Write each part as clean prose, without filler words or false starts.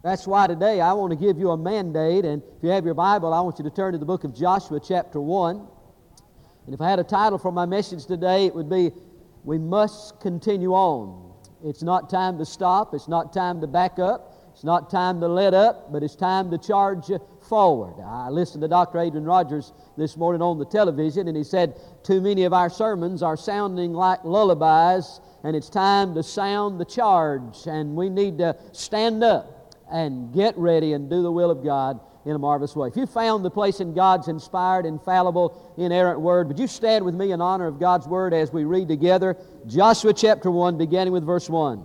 That's why today I want to give you a mandate, and if you have your Bible, I want you to turn to the book of Joshua chapter 1. And if I had a title for my message today, it would be, We Must Continue On. It's not time to stop, it's not time to back up, it's not time to let up, but it's time to charge forward. I listened to Dr. Adrian Rogers this morning on the television, and he said, too many of our sermons are sounding like lullabies, and it's time to sound the charge, and we need to stand up and get ready and do the will of God in a marvelous way. If you found the place in God's inspired, infallible, inerrant Word, would you stand with me in honor of God's Word as we read together Joshua chapter 1, beginning with verse 1.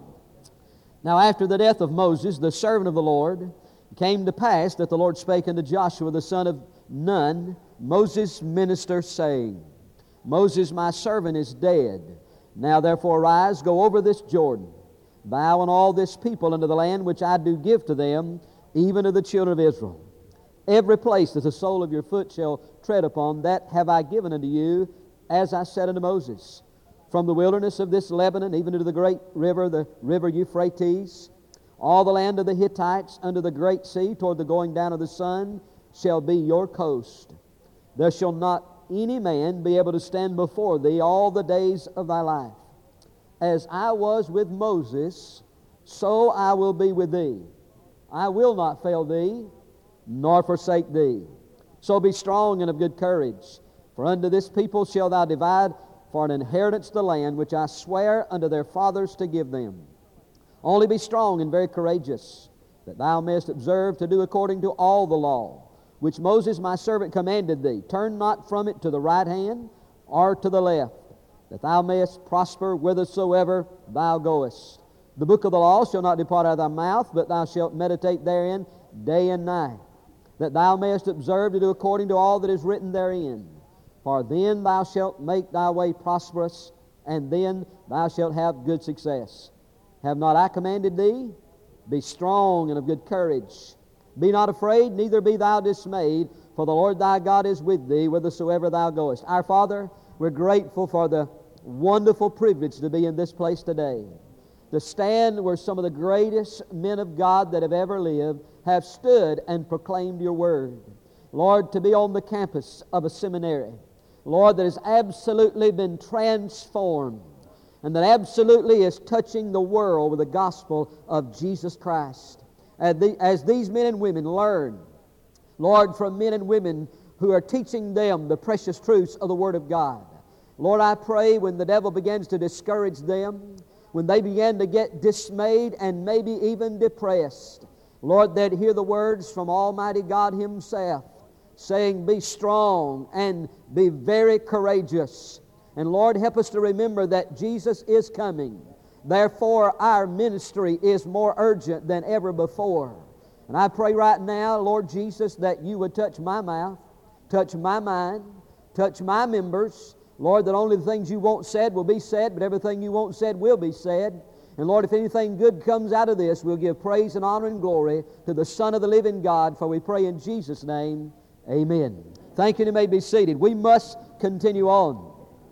Now after the death of Moses, the servant of the Lord, it came to pass that the Lord spake unto Joshua the son of Nun, Moses' minister, saying, Moses my servant is dead. Now therefore arise, go over this Jordan, thou and all this people unto the land which I do give to them, even to the children of Israel. Every place that the sole of your foot shall tread upon, that have I given unto you, as I said unto Moses. From the wilderness of this Lebanon, even to the great river, the river Euphrates, all the land of the Hittites, unto the great sea, toward the going down of the sun, shall be your coast. There shall not any man be able to stand before thee all the days of thy life. As I was with Moses, so I will be with thee. I will not fail thee, nor forsake thee. So be strong and of good courage, for unto this people shalt thou divide for an inheritance the land which I swear unto their fathers to give them. Only be strong and very courageous, that thou mayest observe to do according to all the law, which Moses my servant commanded thee. Turn not from it to the right hand or to the left, that thou mayest prosper whithersoever thou goest. The book of the law shall not depart out of thy mouth, but thou shalt meditate therein day and night, that thou mayest observe to do according to all that is written therein. For then thou shalt make thy way prosperous, and then thou shalt have good success. Have not I commanded thee? Be strong and of good courage. Be not afraid, neither be thou dismayed, for the Lord thy God is with thee whithersoever thou goest. Our Father, we're grateful for the wonderful privilege to be in this place today, to stand where some of the greatest men of God that have ever lived have stood and proclaimed your word. Lord, to be on the campus of a seminary, Lord, that has absolutely been transformed and that absolutely is touching the world with the gospel of Jesus Christ. As these men and women learn, Lord, from men and women who are teaching them the precious truths of the Word of God, Lord, I pray when the devil begins to discourage them, when they begin to get dismayed and maybe even depressed, Lord, they'd hear the words from Almighty God Himself saying, be strong and be very courageous. And Lord, help us to remember that Jesus is coming. Therefore, our ministry is more urgent than ever before. And I pray right now, Lord Jesus, that you would touch my mouth, touch my mind, touch my members. Lord, that only the things you want said will be said, but everything you want said will be said. And Lord, if anything good comes out of this, we'll give praise and honor and glory to the Son of the living God, for we pray in Jesus' name, amen. Thank you, and you may be seated. We must continue on.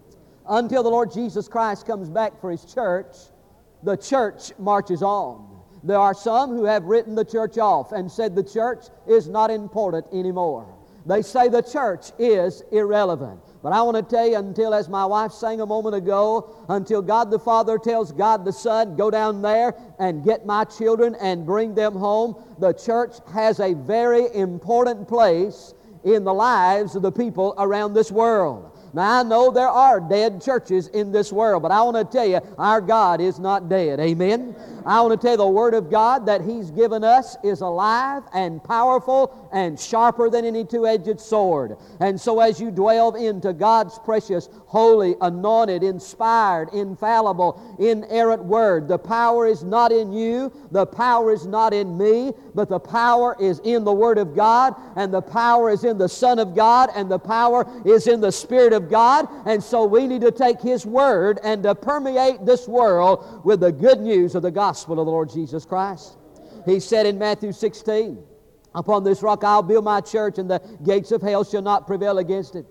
Until the Lord Jesus Christ comes back for His church, the church marches on. There are some who have written the church off and said the church is not important anymore. They say the church is irrelevant. But I want to tell you, until, as my wife sang a moment ago, until God the Father tells God the Son, go down there and get my children and bring them home, the church has a very important place in the lives of the people around this world. Now, I know there are dead churches in this world, but I want to tell you, our God is not dead. Amen? I want to tell you the Word of God that He's given us is alive and powerful and sharper than any two-edged sword. And so as you dwell into God's precious, holy, anointed, inspired, infallible, inerrant Word, the power is not in you, the power is not in me, but the power is in the Word of God, and the power is in the Son of God, and the power is in the Spirit of God. And so we need to take His Word and to permeate this world with the good news of the gospel of the Lord Jesus Christ. He said in Matthew 16, upon this rock I'll build my church, and the gates of hell shall not prevail against it.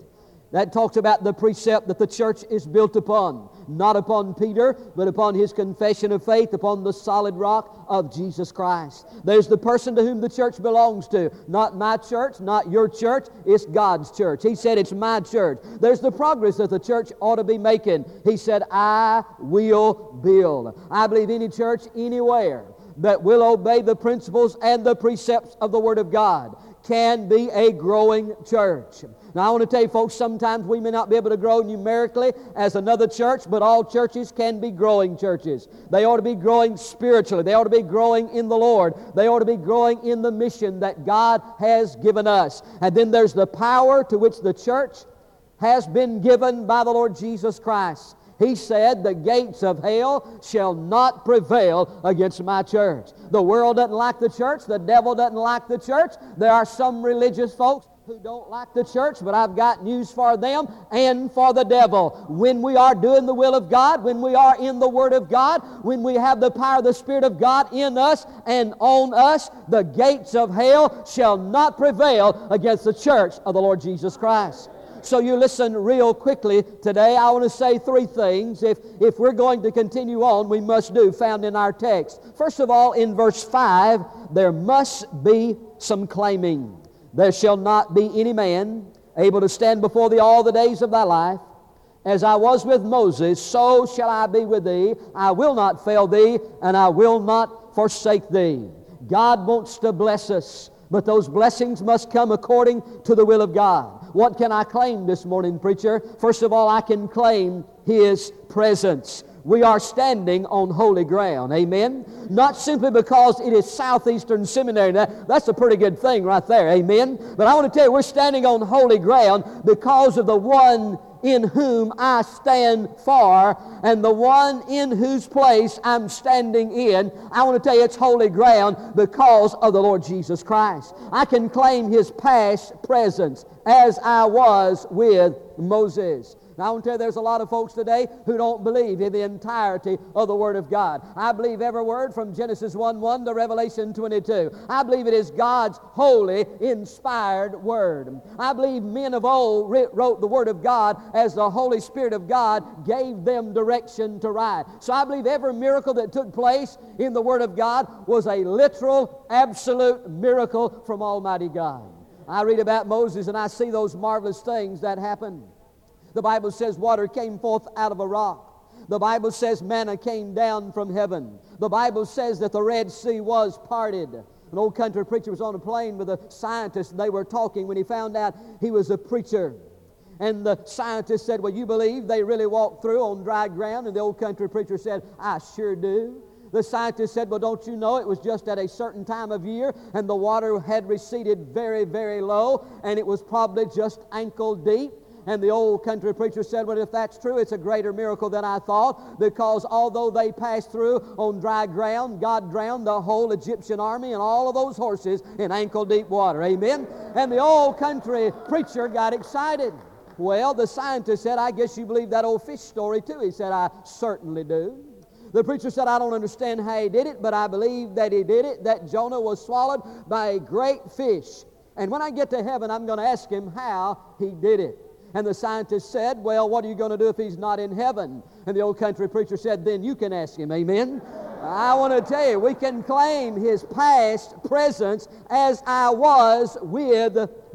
That talks about the precept that the church is built upon. Not upon Peter, but upon his confession of faith, upon the solid rock of Jesus Christ. There's the person to whom the church belongs to. Not my church, not your church, it's God's church. He said it's my church. There's the progress that the church ought to be making. He said, I will build. I believe any church anywhere that will obey the principles and the precepts of the Word of God can be a growing church. Now, I want to tell you, folks, sometimes we may not be able to grow numerically as another church, but all churches can be growing churches. They ought to be growing spiritually. They ought to be growing in the Lord. They ought to be growing in the mission that God has given us. And then there's the power to which the church has been given by the Lord Jesus Christ. He said, the gates of hell shall not prevail against my church. The world doesn't like the church. The devil doesn't like the church. There are some religious folks who don't like the church, but I've got news for them and for the devil. When we are doing the will of God, when we are in the Word of God, when we have the power of the Spirit of God in us and on us, the gates of hell shall not prevail against the church of the Lord Jesus Christ. So you listen real quickly today. I want to say three things if we're going to continue on, we must do, found in our text. First of all, in verse 5, there must be some claiming. There shall not be any man able to stand before thee all the days of thy life. As I was with Moses, so shall I be with thee. I will not fail thee, and I will not forsake thee. God wants to bless us, but those blessings must come according to the will of God. What can I claim this morning, preacher? First of all, I can claim His presence. We are standing on holy ground. Amen? Not simply because it is Southeastern Seminary. That's a pretty good thing right there. Amen? But I want to tell you, we're standing on holy ground because of the one in whom I stand for, and the one in whose place I'm standing in. I want to tell you, it's holy ground because of the Lord Jesus Christ. I can claim His past presence as I was with Moses. Now, I want to tell you, there's a lot of folks today who don't believe in the entirety of the Word of God. I believe every word from Genesis 1:1 to Revelation 22. I believe it is God's holy, inspired Word. I believe men of old wrote the Word of God as the Holy Spirit of God gave them direction to write. So I believe every miracle that took place in the Word of God was a literal, absolute miracle from Almighty God. I read about Moses and I see those marvelous things that happened. The Bible says water came forth out of a rock. The Bible says manna came down from heaven. The Bible says that the Red Sea was parted. An old country preacher was on a plane with a scientist, and they were talking when he found out he was a preacher. And the scientist said, well, you believe they really walked through on dry ground? And the old country preacher said, I sure do. The scientist said, well, don't you know it was just at a certain time of year, and the water had receded very, very low, and it was probably just ankle deep? And the old country preacher said, well, if that's true, it's a greater miracle than I thought, because although they passed through on dry ground, God drowned the whole Egyptian army and all of those horses in ankle-deep water. Amen? And the old country preacher got excited. Well, the scientist said, I guess you believe that old fish story too. He said, I certainly do. The preacher said, I don't understand how he did it, but I believe that he did it, that Jonah was swallowed by a great fish. And when I get to heaven, I'm going to ask him how he did it. And the scientist said, well, what are you going to do if he's not in heaven? And the old country preacher said, then you can ask him. Amen? I want to tell you, we can claim his past presence as I was with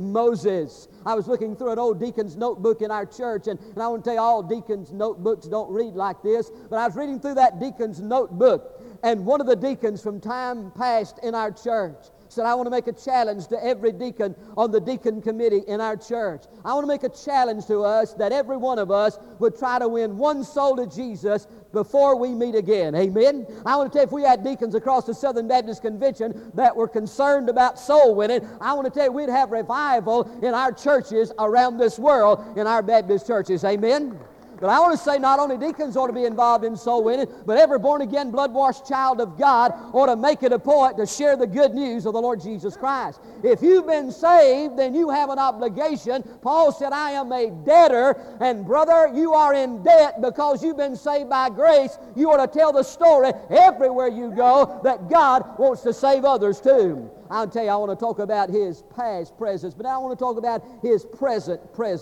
Moses. I was looking through an old deacon's notebook in our church, and I want to tell you, all deacon's notebooks don't read like this, but I was reading through that deacon's notebook, and one of the deacons from time past in our church said, I want to make a challenge to every deacon on the deacon committee in our church. I want to make a challenge to us that every one of us would try to win one soul to Jesus before we meet again. Amen? I want to tell you, if we had deacons across the Southern Baptist Convention that were concerned about soul winning, I want to tell you, we'd have revival in our churches around this world, in our Baptist churches. Amen? But I want to say not only deacons ought to be involved in soul winning, but every born-again, blood-washed child of God ought to make it a point to share the good news of the Lord Jesus Christ. If you've been saved, then you have an obligation. Paul said, I am a debtor, and brother, you are in debt because you've been saved by grace. You ought to tell the story everywhere you go that God wants to save others too. I'll tell you, I want to talk about His past presence, but now I want to talk about His present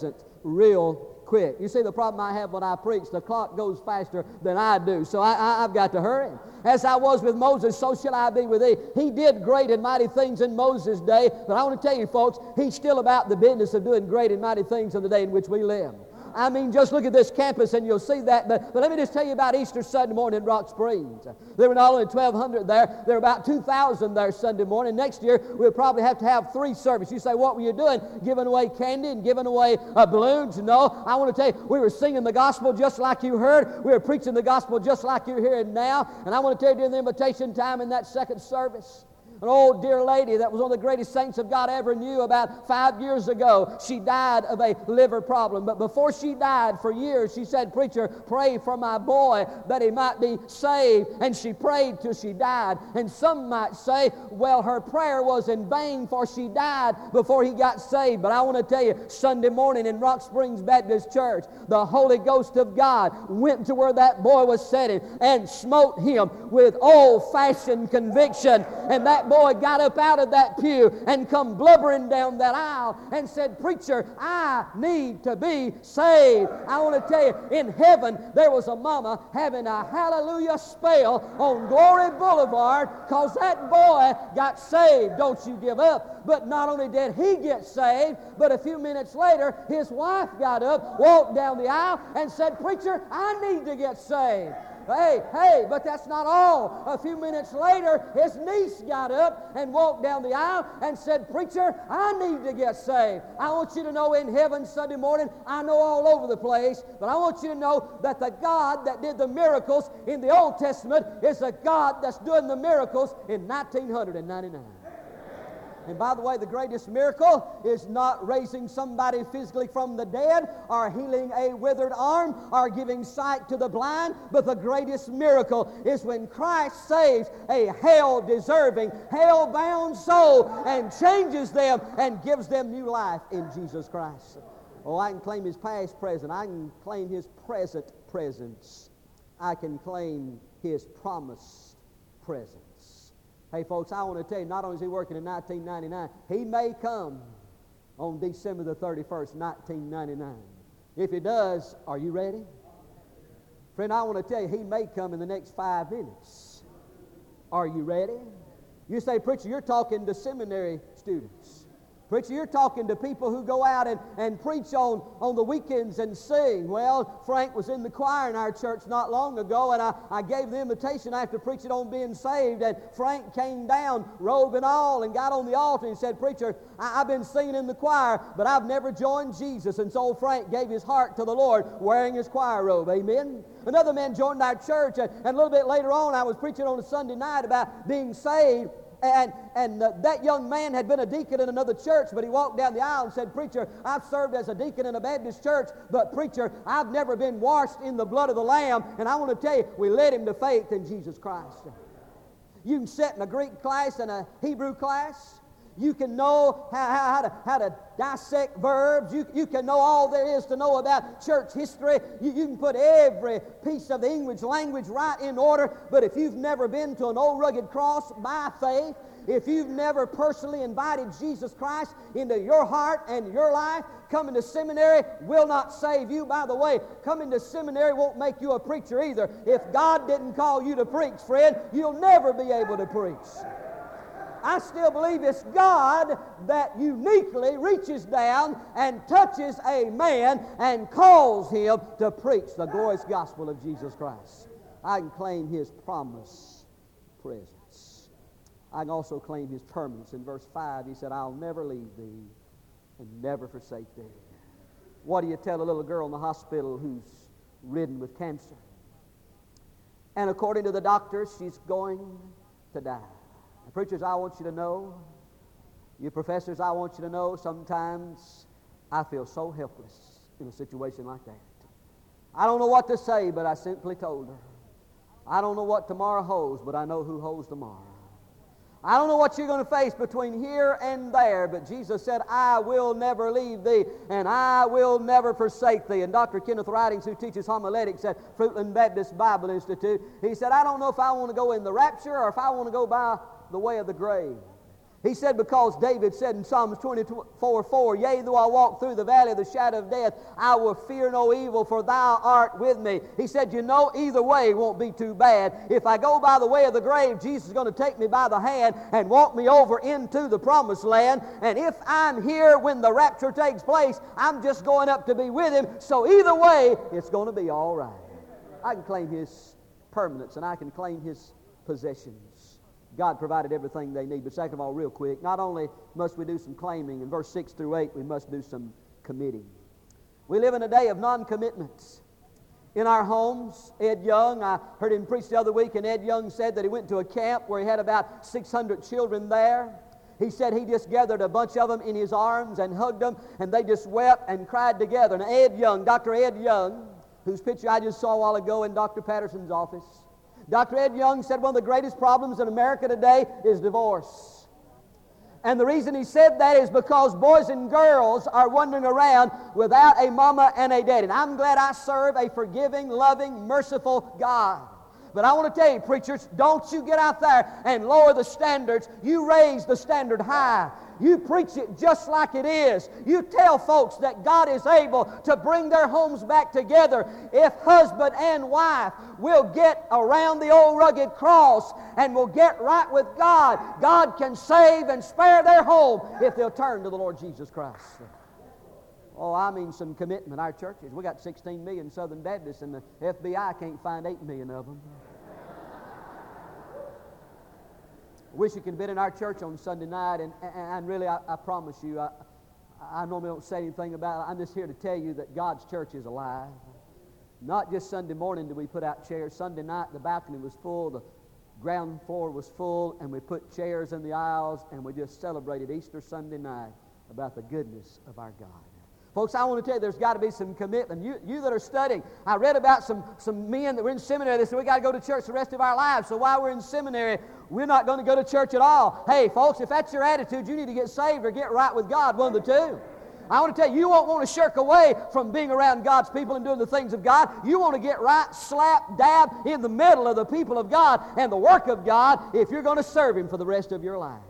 real quick. You see, the problem I have when I preach, the clock goes faster than I do, so I've got to hurry. As I was with Moses, so shall I be with thee. He did great and mighty things in Moses' day, but I want to tell you, folks, he's still about the business of doing great and mighty things in the day in which we live. I mean, just look at this campus and you'll see that. But let me just tell you about Easter Sunday morning in Rock Springs. There were not only 1,200 there, there were about 2,000 there Sunday morning. Next year, we'll probably have to have 3 services. You say, what were you doing? Giving away candy and giving away balloons? No, I want to tell you, we were singing the gospel just like you heard. We were preaching the gospel just like you're hearing now. And I want to tell you, during the invitation time in that second service, an old dear lady that was one of the greatest saints of God I ever knew about 5 years ago. She died of a liver problem. But before she died, for years, she said, preacher, pray for my boy that he might be saved. And she prayed till she died. And some might say, well, her prayer was in vain, for she died before he got saved. But I want to tell you, Sunday morning in Rock Springs Baptist Church, the Holy Ghost of God went to where that boy was sitting and smote him with old-fashioned conviction. And that boy got up out of that pew and come blubbering down that aisle and said, preacher, I need to be saved. I want to tell you, in heaven there was a mama having a hallelujah spell on Glory Boulevard because that boy got saved. Don't you give up. But not only did he get saved, but a few minutes later his wife got up, walked down the aisle and said, preacher, I need to get saved. Hey, but that's not all. A few minutes later, his niece got up and walked down the aisle and said, preacher, I need to get saved. I want you to know in heaven Sunday morning, I know all over the place, but I want you to know that the God that did the miracles in the Old Testament is the God that's doing the miracles in 1999. And by the way, the greatest miracle is not raising somebody physically from the dead or healing a withered arm or giving sight to the blind, but the greatest miracle is when Christ saves a hell-deserving, hell-bound soul and changes them and gives them new life in Jesus Christ. Oh, I can claim His past present. I can claim His present presence. I can claim His promised presence. Hey, folks, I want to tell you, not only is He working in 1999, He may come on December the 31st, 1999. If He does, are you ready? Friend, I want to tell you, He may come in the next 5 minutes. Are you ready? You say, preacher, you're talking to seminary students. Preacher, you're talking to people who go out and preach on the weekends and sing. Well, Frank was in the choir in our church not long ago, and I gave the invitation after preaching on being saved, and Frank came down, robe and all, and got on the altar and said, preacher, I've been singing in the choir, but I've never joined Jesus. And so Frank gave his heart to the Lord wearing his choir robe. Amen? Another man joined our church, and a little bit later on, I was preaching on a Sunday night about being saved. And that young man had been a deacon in another church, but he walked down the aisle and said, preacher, I've served as a deacon in a Baptist church, but preacher, I've never been washed in the blood of the Lamb. And I want to tell you, we led him to faith in Jesus Christ. You can sit in a Greek class and a Hebrew class. You can know how to dissect verbs. You can know all there is to know about church history. You can put every piece of the English language right in order. But if you've never been to an old rugged cross by faith, if you've never personally invited Jesus Christ into your heart and your life, coming to seminary will not save you. By the way, coming to seminary won't make you a preacher either. If God didn't call you to preach, friend, you'll never be able to preach. I still believe it's God that uniquely reaches down and touches a man and calls him to preach the glorious gospel of Jesus Christ. I can claim His promise presence. I can also claim His permanence. In verse 5, He said, I'll never leave thee and never forsake thee. What do you tell a little girl in the hospital who's ridden with cancer? And according to the doctors, she's going to die. And preachers, I want you to know, you professors, I want you to know, sometimes I feel so helpless in a situation like that. I don't know what to say, but I simply told her. I don't know what tomorrow holds, but I know who holds tomorrow. I don't know what you're going to face between here and there, but Jesus said, I will never leave thee, and I will never forsake thee. And Dr. Kenneth Ridings, who teaches homiletics at Fruitland Baptist Bible Institute, he said, I don't know if I want to go in the rapture or if I want to go by the way of the grave. He said, because David said in Psalms 24:4, yea, though I walk through the valley of the shadow of death, I will fear no evil, for thou art with me. He said, you know, either way won't be too bad. If I go by the way of the grave, Jesus is going to take me by the hand and walk me over into the promised land. And if I'm here when the rapture takes place, I'm just going up to be with Him. So either way, it's going to be all right. I can claim His permanence, and I can claim His possessions. God provided everything they need. But second of all, real quick, not only must we do some claiming, in verse 6 through 8, we must do some committing. We live in a day of non-commitments. In our homes, Ed Young, I heard him preach the other week, and Ed Young said that he went to a camp where he had about 600 children there. He said he just gathered a bunch of them in his arms and hugged them, and they just wept and cried together. And Ed Young, Dr. Ed Young, whose picture I just saw a while ago in Dr. Patterson's office, Dr. Ed Young said one of the greatest problems in America today is divorce. And the reason he said that is because boys and girls are wandering around without a mama and a daddy. And I'm glad I serve a forgiving, loving, merciful God. But I want to tell you, preachers, don't you get out there and lower the standards. You raise the standard high. You preach it just like it is. You tell folks that God is able to bring their homes back together if husband and wife will get around the old rugged cross and will get right with God. God can save and spare their home if they'll turn to the Lord Jesus Christ. Oh, I mean some commitment. Our churches, we got 16 million Southern Baptists, and the FBI can't find 8 million of them. Wish you could have been in our church on Sunday night, and really, I promise you, I normally don't say anything about it. I'm just here to tell you that God's church is alive. Not just Sunday morning did we put out chairs. Sunday night, the balcony was full, the ground floor was full, and we put chairs in the aisles, and we just celebrated Easter Sunday night about the goodness of our God. Folks, I want to tell you, there's got to be some commitment. You that are studying, I read about some men that were in seminary. They said, we got to go to church the rest of our lives. So while we're in seminary, we're not going to go to church at all. Hey, folks, if that's your attitude, you need to get saved or get right with God, one of the two. I want to tell you, you won't want to shirk away from being around God's people and doing the things of God. You want to get right, slap, dab in the middle of the people of God and the work of God if you're going to serve Him for the rest of your life.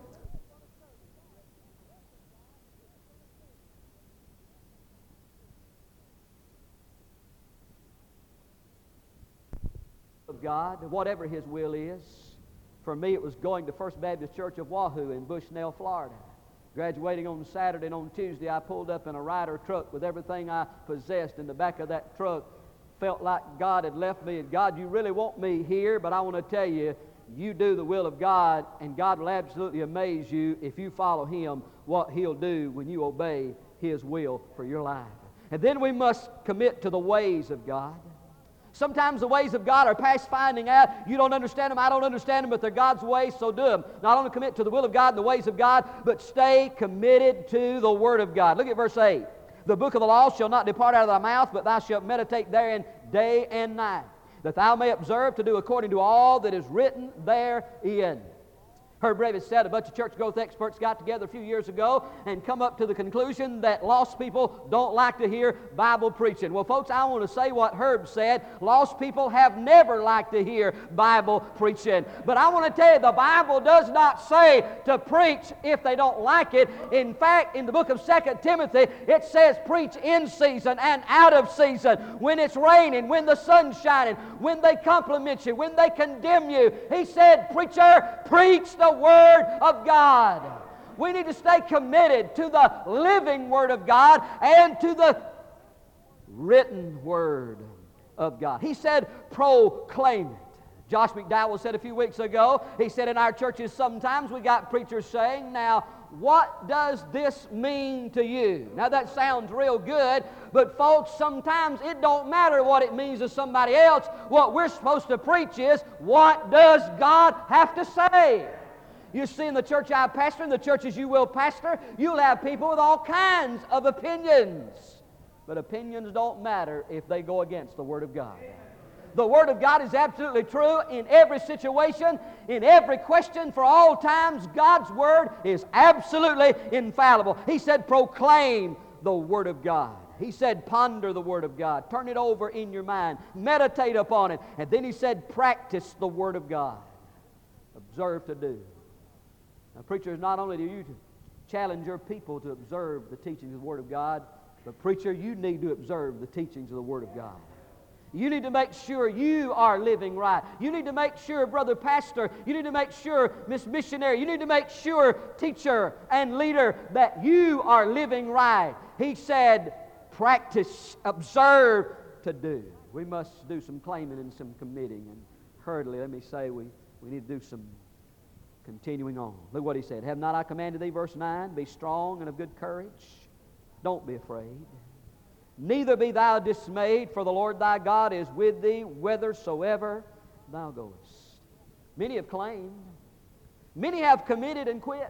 Of God, whatever His will is. For me, it was going to First Baptist Church of Wahoo in Bushnell, Florida. Graduating on Saturday, and on Tuesday I pulled up in a Ryder truck with everything I possessed in the back of that truck. Felt like God had left me, and God, you really want me here, but I want to tell you, you do the will of God, and God will absolutely amaze you if you follow Him, what He'll do when you obey His will for your life. And then we must commit to the ways of God. Sometimes the ways of God are past finding out. You don't understand them, I don't understand them, but they're God's ways, so do them. Not only commit to the will of God and the ways of God, but stay committed to the Word of God. Look at verse 8. The book of the law shall not depart out of thy mouth, but thou shalt meditate therein day and night, that thou may observe to do according to all that is written therein. Herb Reavis said a bunch of church growth experts got together a few years ago and come up to the conclusion that lost people don't like to hear Bible preaching. Well, folks, I want to say what Herb said. Lost people have never liked to hear Bible preaching. But I want to tell you, the Bible does not say to preach if they don't like it. In fact, in the book of 2 Timothy, it says preach in season and out of season. When it's raining, when the sun's shining, when they compliment you, when they condemn you. He said, preacher, preach the Word of God. We need to stay committed to the living Word of God and to the written Word of God. He said, proclaim it. Josh McDowell said a few weeks ago, he said in our churches sometimes we got preachers saying, now, what does this mean to you? Now that sounds real good, but folks, sometimes it don't matter what it means to somebody else. What we're supposed to preach is, what does God have to say? You see, in the church I pastor, in the churches you will pastor, you'll have people with all kinds of opinions. But opinions don't matter if they go against the Word of God. The Word of God is absolutely true in every situation, in every question, for all times. God's Word is absolutely infallible. He said, proclaim the Word of God. He said, ponder the Word of God. Turn it over in your mind. Meditate upon it. And then He said, practice the Word of God. Observe to do. Now, preachers, not only do you challenge your people to observe the teachings of the Word of God, but preacher, you need to observe the teachings of the Word of God. You need to make sure you are living right. You need to make sure, brother pastor, you need to make sure, miss missionary, you need to make sure, teacher and leader, that you are living right. He said, practice, observe to do. We must do some claiming and some committing. And hurriedly, let me say, we need to do some continuing on. Look what he said. Have not I commanded thee, verse 9, be strong and of good courage. Don't be afraid. Neither be thou dismayed, for the Lord thy God is with thee whithersoever thou goest. Many have claimed. Many have committed and quit.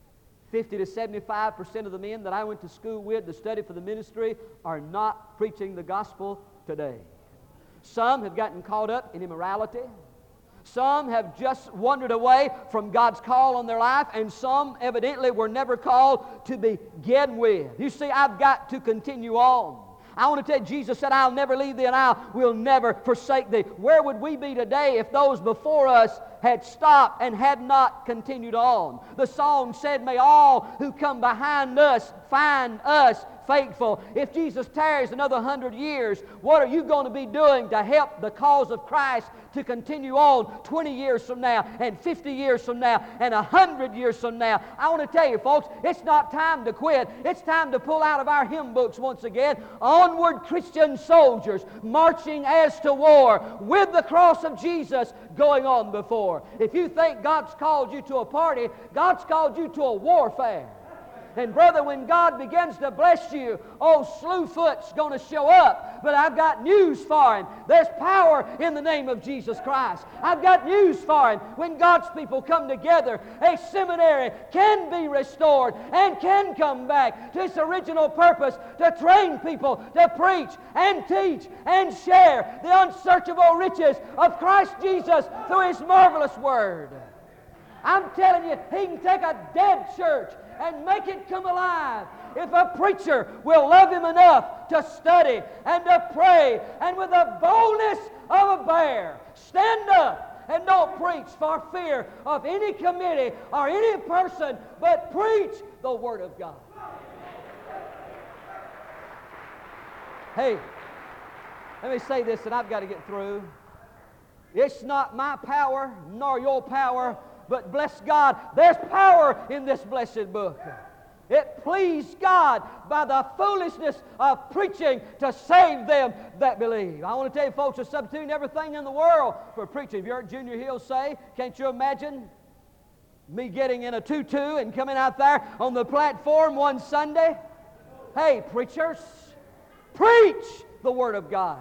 50 to 75% of the men that I went to school with to study for the ministry are not preaching the gospel today. Some have gotten caught up in immorality. Some have just wandered away from God's call on their life, and some evidently were never called to begin with. You see, I've got to continue on. I want to tell you, Jesus said, I'll never leave thee and I will never forsake thee. Where would we be today if those before us had stopped and had not continued on? The song said, may all who come behind us find us faithful. If Jesus tarries another 100 years, what are you going to be doing to help the cause of Christ to continue on 20 years from now and 50 years from now and 100 years from now? I want to tell you, folks, it's not time to quit. It's time to pull out of our hymn books once again. Onward, Christian soldiers, marching as to war, with the cross of Jesus going on before. If you think God's called you to a party, God's called you to a warfare. And brother, when God begins to bless you, old Slewfoot's going to show up. But I've got news for him. There's power in the name of Jesus Christ. I've got news for him. When God's people come together, a seminary can be restored and can come back to its original purpose, to train people to preach and teach and share the unsearchable riches of Christ Jesus through His marvelous Word. I'm telling you, He can take a dead church and make it come alive if a preacher will love Him enough to study and to pray and with the boldness of a bear stand up and don't preach for fear of any committee or any person, but preach the Word of God. Hey, let me say this and I've got to get through. It's not my power nor your power, but bless God, there's power in this blessed book. It pleased God by the foolishness of preaching to save them that believe. I want to tell you, folks, are substituting everything in the world for preaching. Have you heard Junior Hill say, can't you imagine me getting in a tutu and coming out there on the platform one Sunday? Hey, preachers, preach the Word of God.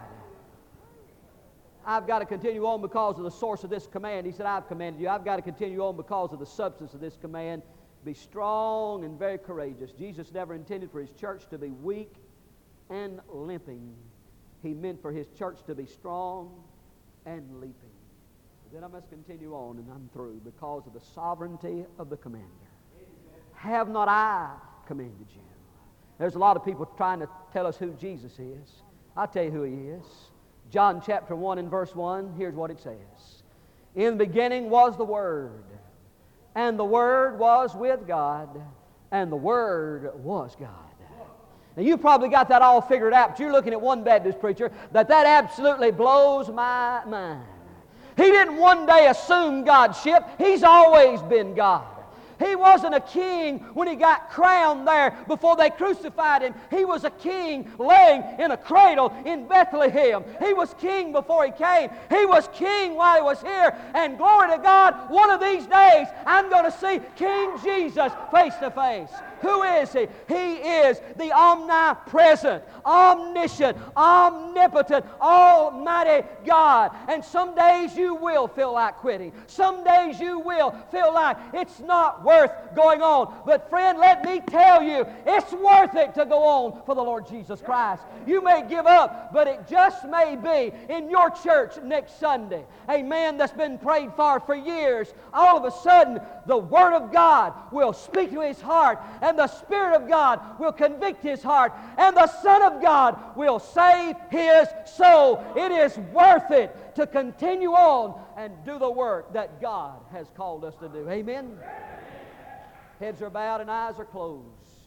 I've got to continue on because of the source of this command. He said, I've commanded you. I've got to continue on because of the substance of this command. Be strong and very courageous. Jesus never intended for His church to be weak and limping. He meant for His church to be strong and leaping. Then I must continue on, and I'm through, because of the sovereignty of the commander. Have not I commanded you? There's a lot of people trying to tell us who Jesus is. I'll tell you who He is. John chapter 1 and verse 1, here's what it says. In the beginning was the Word, and the Word was with God, and the Word was God. Now you probably got that all figured out, but you're looking at one Baptist preacher that absolutely blows my mind. He didn't one day assume Godship. He's always been God. He wasn't a king when He got crowned there before they crucified Him. He was a king laying in a cradle in Bethlehem. He was king before He came. He was king while He was here. And glory to God, one of these days I'm going to see King Jesus face to face. Who is He? He is the omnipresent, omniscient, omnipotent, almighty God. And some days you will feel like quitting. Some days you will feel like it's not worth going on. But friend, let me tell you, it's worth it to go on for the Lord Jesus Christ. You may give up, but it just may be in your church next Sunday. A man that's been prayed for years, all of a sudden the Word of God will speak to his heart, and the Spirit of God will convict his heart, and the Son of God will save his soul. It is worth it to continue on and do the work that God has called us to do. Amen? Heads are bowed and eyes are closed.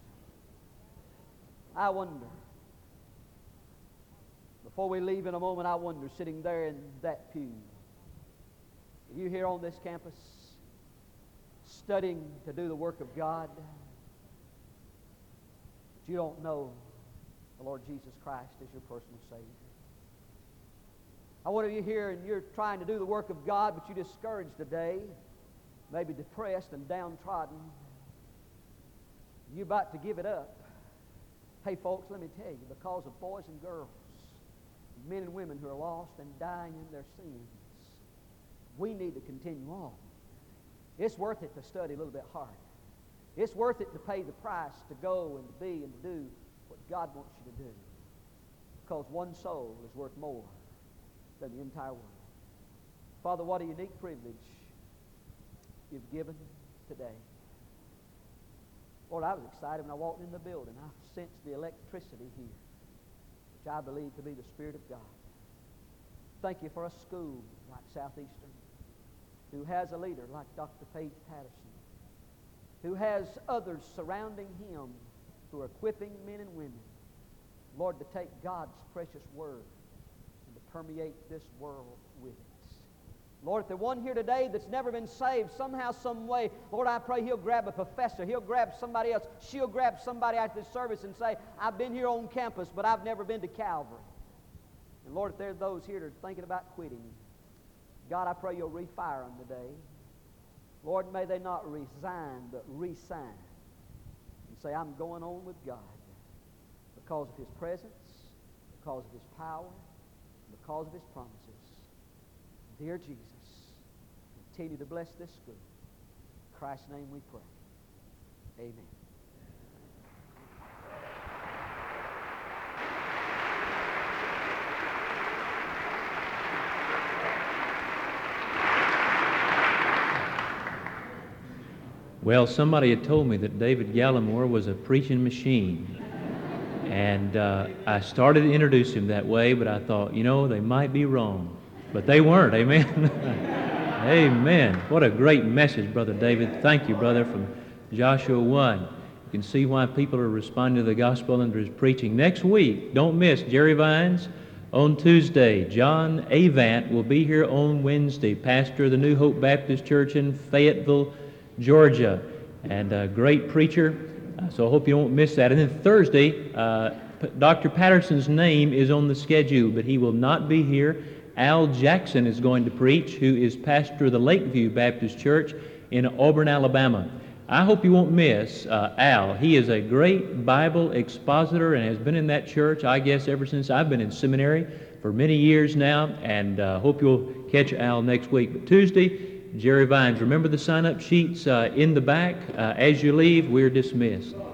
I wonder, before we leave in a moment, I wonder, sitting there in that pew, are you here on this campus studying to do the work of God, but you don't know the Lord Jesus Christ as your personal Savior? I wonder if you're here and you're trying to do the work of God, but you're discouraged today, maybe depressed and downtrodden. You're about to give it up. Hey, folks, let me tell you, because of boys and girls, men and women who are lost and dying in their sins, we need to continue on. It's worth it to study a little bit harder. It's worth it to pay the price to go and to be and to do what God wants you to do. Because one soul is worth more than the entire world. Father, what a unique privilege you've given today. Lord, I was excited when I walked in the building. I sensed the electricity here, which I believe to be the Spirit of God. Thank you for a school like Southeastern, who has a leader like Dr. Paige Patterson, who has others surrounding him who are equipping men and women, Lord, to take God's precious word and to permeate this world with it. Lord, if there's one here today that's never been saved somehow, some way, Lord, I pray he'll grab a professor, he'll grab somebody else, she'll grab somebody after this service and say, I've been here on campus, but I've never been to Calvary. And Lord, if there's those here that are thinking about quitting, God, I pray you'll refire them today. Lord, may they not resign, but re-sign and say, I'm going on with God because of His presence, because of His power, and because of His promises. Dear Jesus, continue to bless this school. In Christ's name we pray. Amen. Well, somebody had told me that David Gallimore was a preaching machine. And I started to introduce him that way, but I thought, they might be wrong. But they weren't, amen? Amen. What a great message, Brother David. Thank you, brother, from Joshua 1. You can see why people are responding to the gospel under his preaching. Next week, don't miss Jerry Vines on Tuesday. John Avant will be here on Wednesday, pastor of the New Hope Baptist Church in Fayetteville, Georgia, and a great preacher. So I hope you won't miss that. And then Thursday, Dr. Patterson's name is on the schedule, but he will not be here. Al Jackson is going to preach, who is pastor of the Lakeview Baptist Church in Auburn, Alabama. I hope you won't miss Al. He is a great Bible expositor and has been in that church, I guess, ever since I've been in seminary for many years now, and hope you'll catch Al next week. But Tuesday, Jerry Vines. Remember the sign-up sheets in the back. As you leave, we're dismissed.